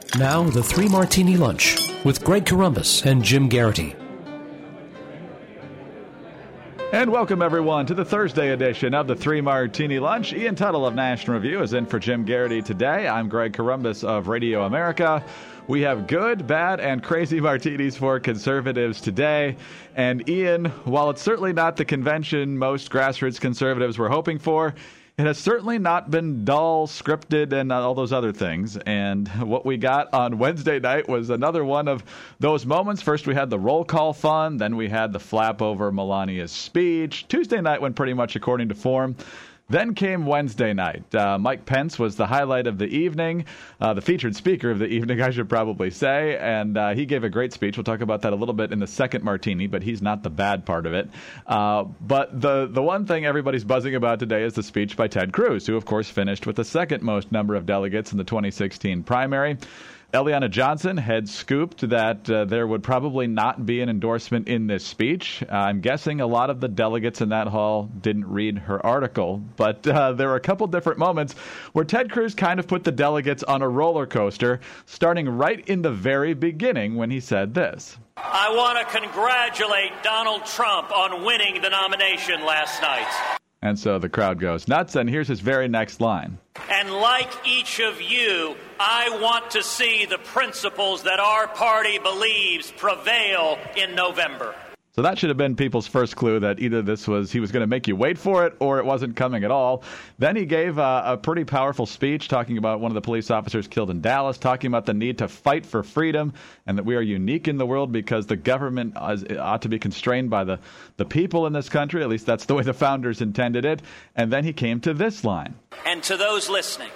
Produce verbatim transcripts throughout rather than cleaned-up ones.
Now, the Three Martini Lunch with Greg Corombos and Jim Garrity. And welcome, everyone, to the Thursday edition of the Three Martini Lunch. Ian Tuttle of National Review is in for Jim Garrity today. I'm Greg Corombos of Radio America. We have good, bad, and crazy martinis for conservatives today. And Ian, while it's certainly not the convention most grassroots conservatives were hoping for, it has certainly not been dull, scripted, and all those other things. And what we got on Wednesday night was another one of those moments. First, we had the roll call fun. Then we had the flap over Melania's speech. Tuesday night went pretty much according to form. Then came Wednesday night. Uh, Mike Pence was the highlight of the evening, uh, the featured speaker of the evening, I should probably say, and uh, he gave a great speech. We'll talk about that a little bit in the second martini, but he's not the bad part of it. Uh, but the, the one thing everybody's buzzing about today is the speech by Ted Cruz, who, of course, finished with the second most number of delegates in the twenty sixteen primary. Eliana Johnson had scooped that uh, there would probably not be an endorsement in this speech. Uh, I'm guessing a lot of the delegates in that hall didn't read her article, but uh, there were a couple different moments where Ted Cruz kind of put the delegates on a roller coaster, starting right in the very beginning when he said this. I want to congratulate Donald Trump on winning the nomination last night. And so the crowd goes nuts, and here's his very next line. And like each of you, I want to see the principles that our party believes prevail in November. So that should have been people's first clue that either this was, he was going to make you wait for it, or it wasn't coming at all. Then he gave a, a pretty powerful speech talking about one of the police officers killed in Dallas, talking about the need to fight for freedom and that we are unique in the world because the government is, ought to be constrained by the, the people in this country. At least that's the way the founders intended it. And then he came to this line. And to those listening,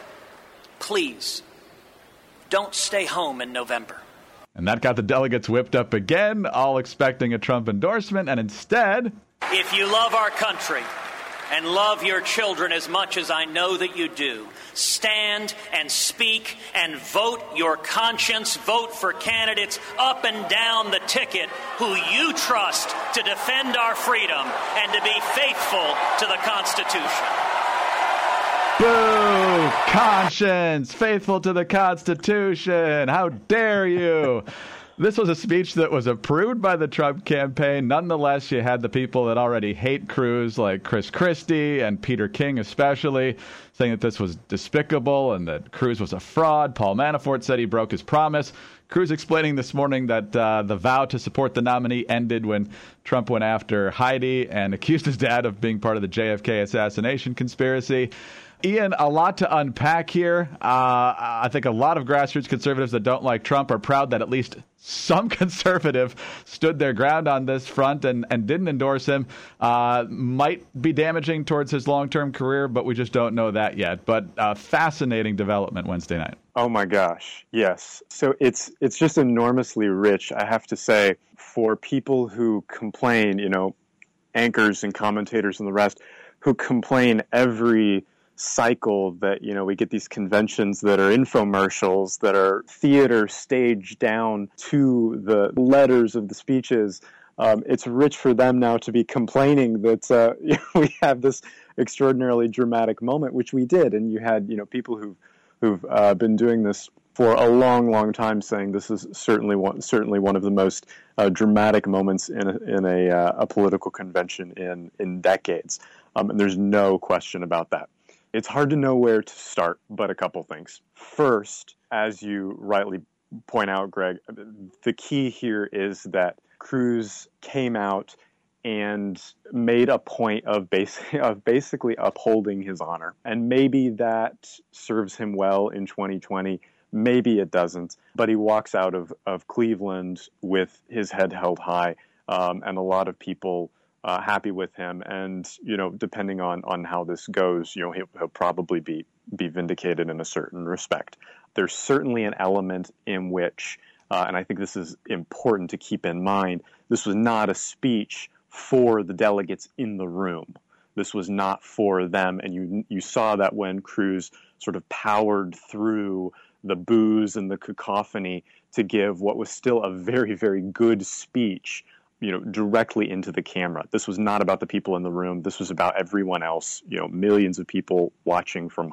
please don't stay home in November. And that got the delegates whipped up again, all expecting a Trump endorsement, and instead... If you love our country and love your children as much as I know that you do, stand and speak and vote your conscience. Vote for candidates up and down the ticket who you trust to defend our freedom and to be faithful to the Constitution. Boo! Conscience! Faithful to the Constitution! How dare you! This was a speech that was approved by the Trump campaign. Nonetheless, you had the people that already hate Cruz, like Chris Christie and Peter King especially, saying that this was despicable and that Cruz was a fraud. Paul Manafort said he broke his promise. Cruz explaining this morning that uh, the vow to support the nominee ended when Trump went after Heidi and accused his dad of being part of the J F K assassination conspiracy. Ian, a lot to unpack here. Uh, I think a lot of grassroots conservatives that don't like Trump are proud that at least some conservative stood their ground on this front and, and didn't endorse him. Uh, might be damaging towards his long-term career, but we just don't know that yet. But uh, fascinating development Wednesday night. Oh, my gosh. Yes. So it's it's just enormously rich, I have to say, for people who complain, you know, anchors and commentators and the rest, who complain every cycle that, you know, we get these conventions that are infomercials, that are theater staged down to the letters of the speeches. Um, it's rich for them now to be complaining that uh, you know, we have this extraordinarily dramatic moment, which we did. And you had, you know, people who've, who've uh, been doing this for a long, long time saying this is certainly one, certainly one of the most uh, dramatic moments in a, in a, uh, a political convention in, in decades. Um, and there's no question about that. It's hard to know where to start, but a couple things. First, as you rightly point out, Greg, the key here is that Cruz came out and made a point of, bas- of basically upholding his honor. And maybe that serves him well in twenty twenty. Maybe it doesn't. But he walks out of, of Cleveland with his head held high, um, and a lot of people Uh, happy with him, and you know, depending on on how this goes, you know, he'll, he'll probably be be vindicated in a certain respect. There's certainly an element in which, uh, and I think this is important to keep in mind, this was not a speech for the delegates in the room. This was not for them, and you you saw that when Cruz sort of powered through the boos and the cacophony to give what was still a very, very good speech, you know, directly into the camera. This was not about the people in the room. This was about everyone else, you know, millions of people watching from home.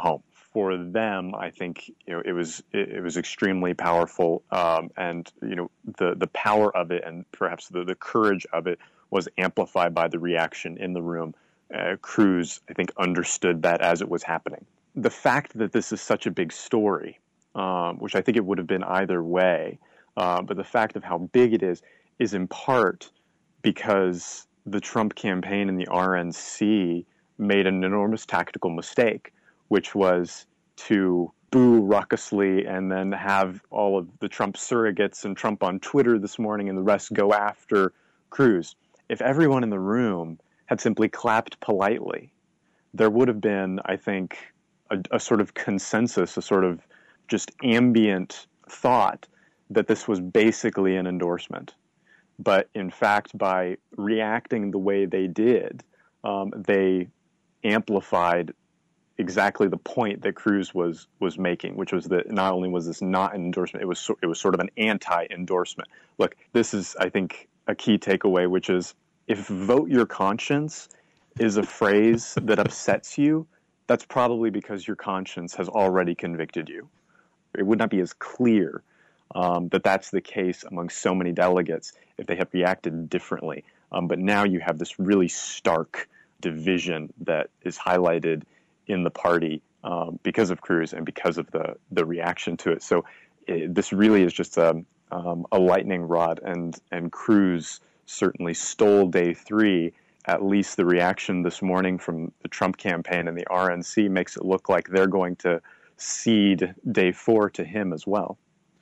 for them, I think you know it was it, it was extremely powerful, um, and you know the the power of it and perhaps the, the courage of it was amplified by the reaction in the room. Uh, Cruz, I think, understood that as it was happening. The fact that this is such a big story, um, which I think it would have been either way, uh, but the fact of how big it is is in part because the Trump campaign and the R N C made an enormous tactical mistake, which was to boo raucously and then have all of the Trump surrogates and Trump on Twitter this morning and the rest go after Cruz. If everyone in the room had simply clapped politely, there would have been, I think, a, a sort of consensus, a sort of just ambient thought that this was basically an endorsement. But in fact, by reacting the way they did, um, they amplified exactly the point that Cruz was was making, which was that not only was this not an endorsement, it was so, it was sort of an anti-endorsement. Look, this is, I think, a key takeaway, which is if vote your conscience is a phrase that upsets you, that's probably because your conscience has already convicted you. It would not be as clear um, that that's the case among so many delegates if they had reacted differently. Um, but now you have this really stark division that is highlighted in the party um, because of Cruz and because of the, the reaction to it. So it, this really is just a, um, a lightning rod, and, and Cruz certainly stole day three. At least the reaction this morning from the Trump campaign and the R N C makes it look like they're going to cede day four to him as well.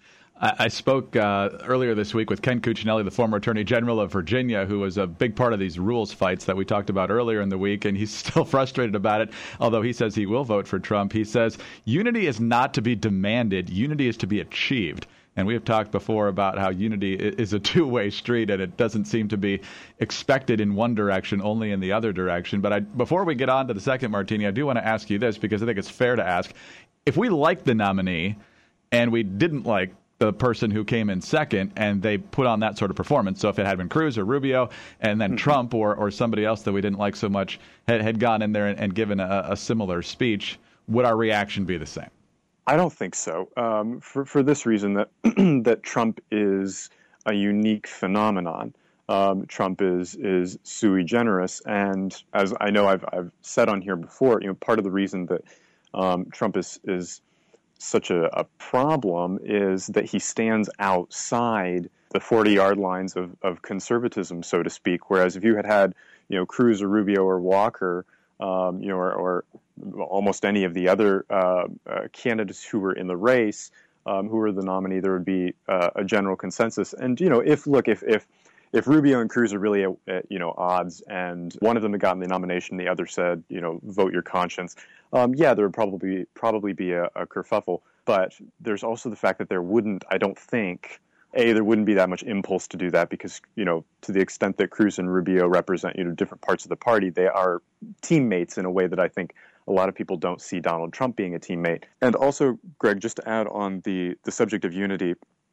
I spoke uh, earlier this week with Ken Cuccinelli, the former Attorney General of Virginia, who was a big part of these rules fights that we talked about earlier in the week, and he's still frustrated about it, although he says he will vote for Trump. He says unity is not to be demanded, unity is to be achieved. And we have talked before about how unity is a two-way street, and it doesn't seem to be expected in one direction, only in the other direction. But I, before we get on to the second martini, I do want to ask you this, because I think it's fair to ask. If we like the nominee and we didn't like the person who came in second, and they put on that sort of performance. So if it had been Cruz or Rubio, and then mm-hmm. Trump or, or somebody else that we didn't like so much had, had gone in there and, and given a, a similar speech, would our reaction be the same? I don't think so. Um, for for this reason, that that Trump is a unique phenomenon. Um, Trump is is sui generis, and as I know I've I've said on here before, you know, part of the reason that um, Trump is is such a, a problem is that he stands outside the forty-yard lines of, of conservatism, so to speak. Whereas if you had had, you know, Cruz or Rubio or Walker, um, you know, or, or almost any of the other uh, uh, candidates who were in the race, um, who were the nominee, there would be uh, a general consensus. And, you know, if, look, if if, if Rubio and Cruz are really, at, at, you know, odds, and one of them had gotten the nomination, the other said, you know, vote your conscience, um, yeah, there would probably probably be a, a kerfuffle. But there's also the fact that there wouldn't, I don't think, A, there wouldn't be that much impulse to do that because, you know, to the extent that Cruz and Rubio represent, you know, different parts of the party, they are teammates in a way that I think a lot of people don't see Donald Trump being a teammate. And also, Greg, just to add on the, the subject of unity,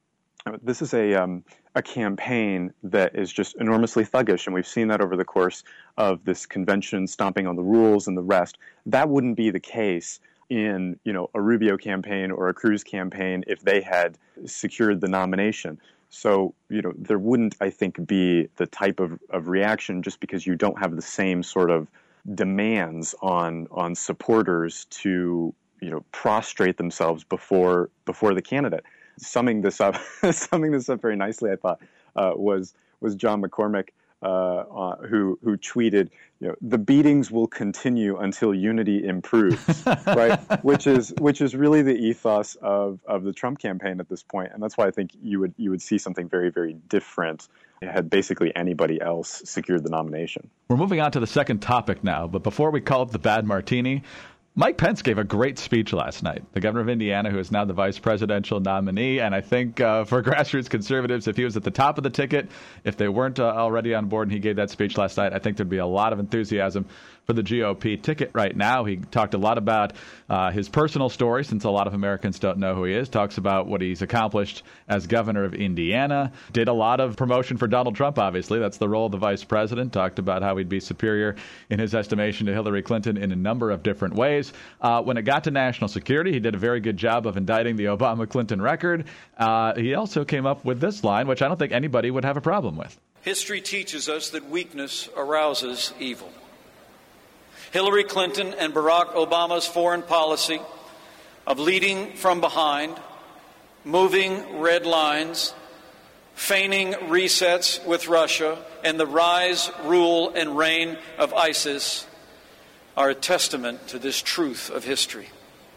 this is a um, a campaign that is just enormously thuggish, and we've seen that over the course of this convention, stomping on the rules and the rest. That wouldn't be the case in, you know, a Rubio campaign or a Cruz campaign if they had secured the nomination. So, you know, there wouldn't, I think, be the type of, of reaction just because you don't have the same sort of demands on on supporters to, you know, prostrate themselves before before the candidate. Summing this up, summing this up very nicely, I thought, uh, was was John McCormick, uh, uh, who who tweeted, you know, the beatings will continue until unity improves, right? Which is which is really the ethos of, of the Trump campaign at this point, and that's why I think you would you would see something very, very different had basically anybody else secured the nomination. We're moving on to the second topic now, but before we call it the bad martini, Mike Pence gave a great speech last night, the governor of Indiana, who is now the vice presidential nominee. And I think uh, for grassroots conservatives, if he was at the top of the ticket, if they weren't uh, already on board and he gave that speech last night, I think there'd be a lot of enthusiasm for the G O P ticket right now. He talked a lot about uh, his personal story, since a lot of Americans don't know who he is. Talks about what he's accomplished as governor of Indiana. Did a lot of promotion for Donald Trump, obviously. That's the role of the vice president. Talked about how he'd be superior in his estimation to Hillary Clinton in a number of different ways. Uh, when it got to national security, he did a very good job of indicting the Obama-Clinton record. Uh, he also came up with this line, which I don't think anybody would have a problem with. History teaches us that weakness arouses evil. Hillary Clinton and Barack Obama's foreign policy of leading from behind, moving red lines, feigning resets with Russia, and the rise, rule, and reign of ISIS are a testament to this truth of history.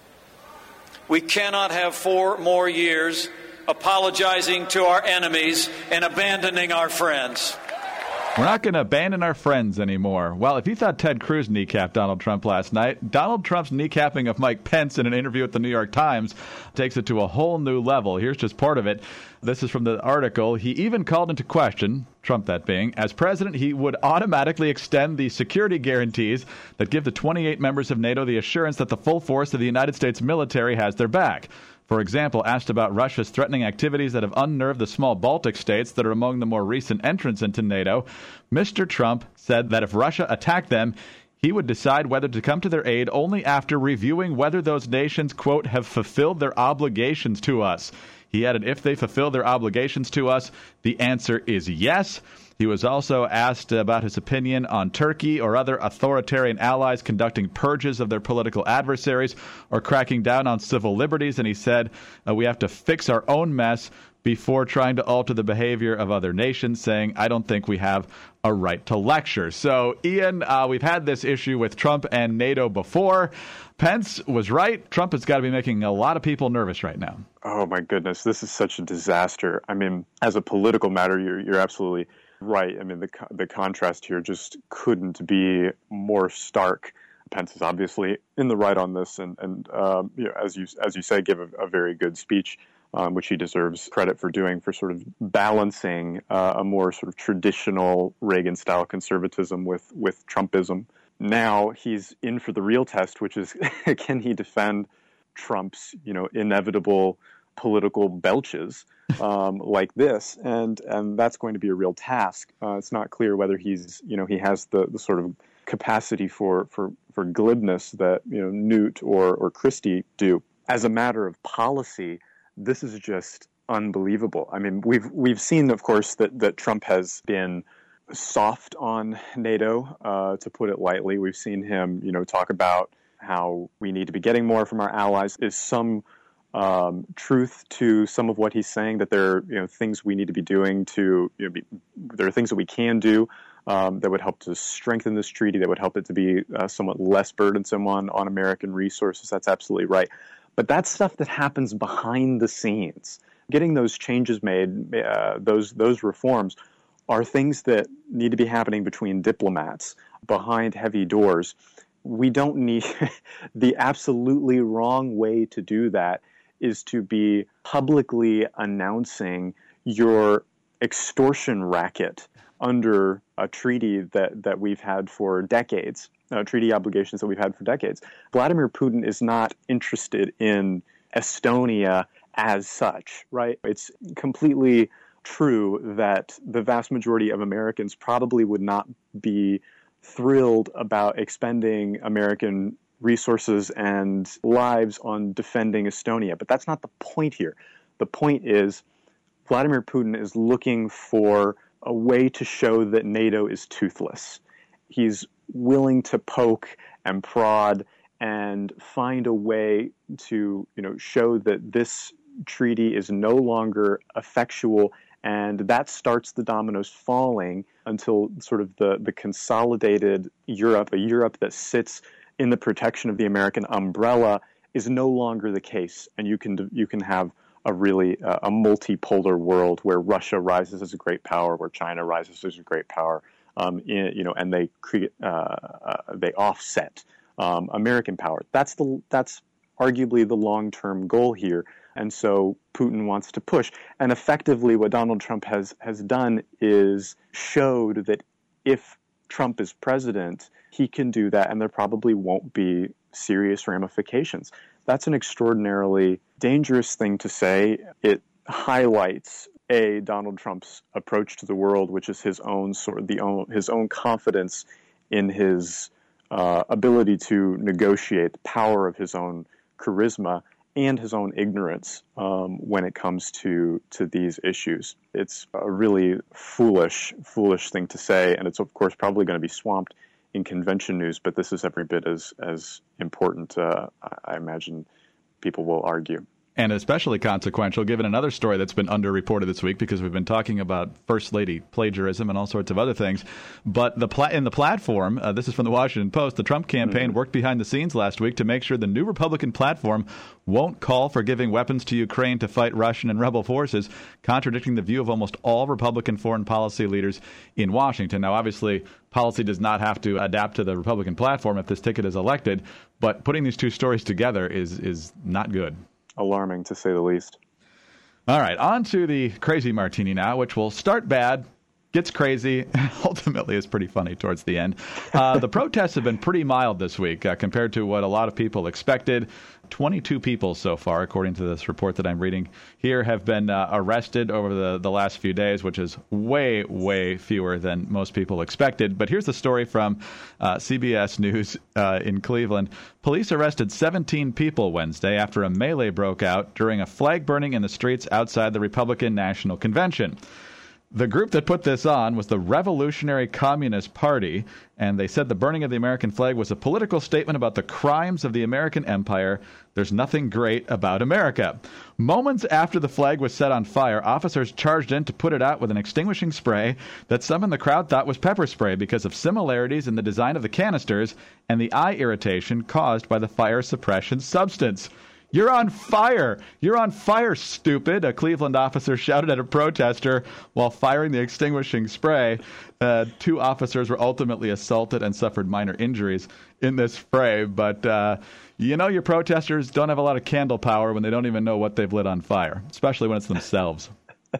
We cannot have four more years apologizing to our enemies and abandoning our friends. We're not going to abandon our friends anymore. Well, if you thought Ted Cruz kneecapped Donald Trump last night, Donald Trump's kneecapping of Mike Pence in an interview with the New York Times takes it to a whole new level. Here's just part of it. This is from the article. He even called into question, Trump that being, as president, he would automatically extend the security guarantees that give the twenty-eight members of NATO the assurance that the full force of the United States military has their back. For example, asked about Russia's threatening activities that have unnerved the small Baltic states that are among the more recent entrants into NATO, Mister Trump said that if Russia attacked them, he would decide whether to come to their aid only after reviewing whether those nations, quote, have fulfilled their obligations to us. He added, if they fulfill their obligations to us, the answer is yes. He was also asked about his opinion on Turkey or other authoritarian allies conducting purges of their political adversaries or cracking down on civil liberties, and he said, uh, we have to fix our own mess before trying to alter the behavior of other nations, saying, I don't think we have a right to lecture. So, Ian, uh, we've had this issue with Trump and NATO before. Pence was right. Trump has got to be making a lot of people nervous right now. Oh, my goodness. This is such a disaster. I mean, as a political matter, you're, you're absolutely right. I mean, the the contrast here just couldn't be more stark. Pence is obviously in the right on this, and and um, you know, as you as you say, give a, a very good speech, um, which he deserves credit for doing, for sort of balancing uh, a more sort of traditional Reagan-style conservatism with with Trumpism. Now he's in for the real test, which is can he defend Trump's you know inevitable political belches um, like this, and and that's going to be a real task. Uh, it's not clear whether he's you know he has the, the sort of capacity for, for, for glibness that you know Newt or or Christie do. As a matter of policy, this is just unbelievable. I mean, we've we've seen, of course, that that Trump has been soft on NATO, uh, to put it lightly. We've seen him, you know, talk about how we need to be getting more from our allies. Is some Um, truth to some of what he's saying, that there are you know things we need to be doing to you know be, there are things that we can do um, that would help to strengthen this treaty, that would help it to be uh, somewhat less burdensome on, on American resources. That's absolutely right. But that's stuff that happens behind the scenes. Getting those changes made, uh, those those reforms, are things that need to be happening between diplomats behind heavy doors. We don't need the absolutely wrong way to do that is to be publicly announcing your extortion racket under a treaty that, that we've had for decades, uh, treaty obligations that we've had for decades. Vladimir Putin is not interested in Estonia as such, right? It's completely true that the vast majority of Americans probably would not be thrilled about expending American resources and lives on defending Estonia. But that's not the point here. The point is Vladimir Putin is looking for a way to show that NATO is toothless. He's willing to poke and prod and find a way to, you know, show that this treaty is no longer effectual, and that starts the dominoes falling until sort of the, the consolidated Europe, a Europe that sits in the protection of the American umbrella, is no longer the case. And you can you can have a really uh, a multipolar world where Russia rises as a great power, where China rises as a great power, um, in, you know, and they create uh, uh, they offset um, American power. That's the that's arguably the long-term goal here. And so Putin wants to push. And effectively what Donald Trump has, has done is showed that if Trump is president, he can do that, and there probably won't be serious ramifications. That's an extraordinarily dangerous thing to say. It highlights a Donald Trump's approach to the world, which is his own sort of the own his own confidence in his uh, ability to negotiate, the power of his own charisma, and his own ignorance um, when it comes to to these issues. It's a really foolish, foolish thing to say, and it's of course probably going to be swamped in convention news. But this is every bit as as important. Uh, I imagine people will argue. And especially consequential, given another story that's been underreported this week, because we've been talking about First Lady plagiarism and all sorts of other things. But the pla- in the platform, uh, this is from the Washington Post, the Trump campaign mm-hmm. worked behind the scenes last week to make sure the new Republican platform won't call for giving weapons to Ukraine to fight Russian and rebel forces, contradicting the view of almost all Republican foreign policy leaders in Washington. Now, obviously, policy does not have to adapt to the Republican platform if this ticket is elected, but putting these two stories together is is not good. Alarming, to say the least. All right, on to the crazy martini now, which will start bad, gets crazy, and ultimately is pretty funny towards the end. Uh, the protests have been pretty mild this week uh, compared to what a lot of people expected. twenty-two people so far, according to this report that I'm reading here, have been uh, arrested over the, the last few days, which is way, way fewer than most people expected. But here's the story from uh, C B S News uh, in Cleveland. Police arrested seventeen people Wednesday after a melee broke out during a flag burning in the streets outside the Republican National Convention. The group that put this on was the Revolutionary Communist Party, and they said the burning of the American flag was a political statement about the crimes of the American empire. There's nothing great about America. Moments after the flag was set on fire, officers charged in to put it out with an extinguishing spray that some in the crowd thought was pepper spray because of similarities in the design of the canisters and the eye irritation caused by the fire suppression substance. You're on fire! You're on fire, stupid! A Cleveland officer shouted at a protester while firing the extinguishing spray. Uh, two officers were ultimately assaulted and suffered minor injuries in this fray. But, uh, you know, your protesters don't have a lot of candle power when they don't even know what they've lit on fire, especially when it's themselves.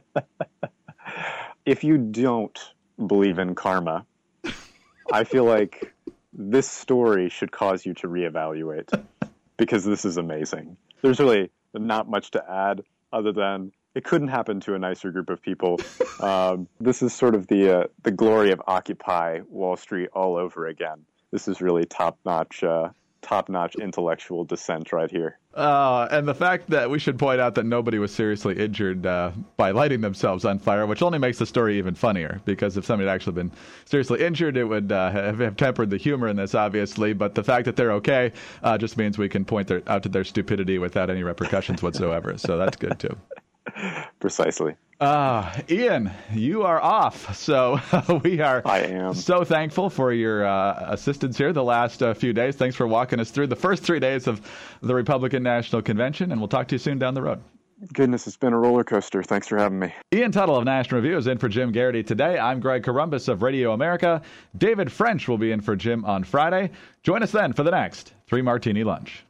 If you don't believe in karma, I feel like this story should cause you to reevaluate. Because this is amazing. There's really not much to add other than it couldn't happen to a nicer group of people. Um, this is sort of the uh, the glory of Occupy Wall Street all over again. This is really top-notch, uh, top-notch intellectual dissent right here. Uh, and the fact that we should point out that nobody was seriously injured uh, by lighting themselves on fire, which only makes the story even funnier, because if somebody had actually been seriously injured, it would uh, have, have tempered the humor in this, obviously. But the fact that they're okay uh, just means we can point their, out to their stupidity without any repercussions whatsoever. So that's good, too. Precisely. Uh, Ian, you are off, so we are I am. so thankful for your uh, assistance here the last uh, few days. Thanks for walking us through the first three days of the Republican National Convention, and we'll talk to you soon down the road. Goodness, it's been a roller coaster. Thanks for having me. Ian Tuttle of National Review is in for Jim Garrity today. I'm Greg Corombos of Radio America. David French will be in for Jim on Friday. Join us then for the next Three Martini Lunch.